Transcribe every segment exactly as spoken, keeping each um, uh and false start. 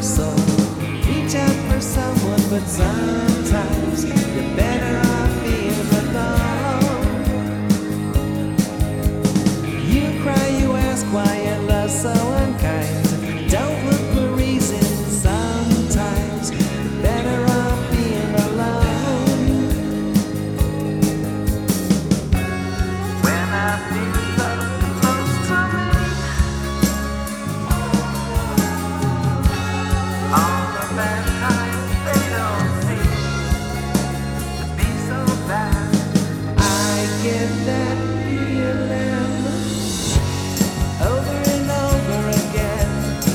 soul. Reach out for someone, but sometimes you're better off being alone. You cry, you ask why your love's so unkind. Don't look for reasons. Sometimes you're better off being alone. When I feel so close to me, all the bad times they don't seem to be so bad. I get that feeling over and over again,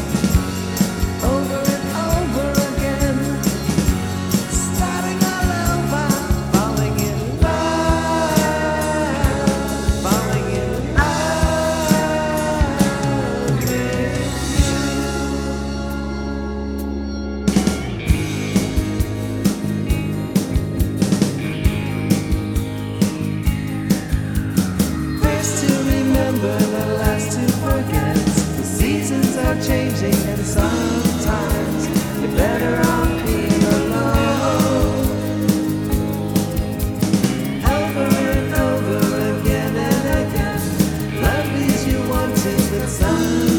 over and over again, starting all over, falling in love, falling in love with you. First to remember, the last to forget. The seasons are changing, and sometimes you're better off being alone. Over and over again and again, love leaves you wanting, but sometimes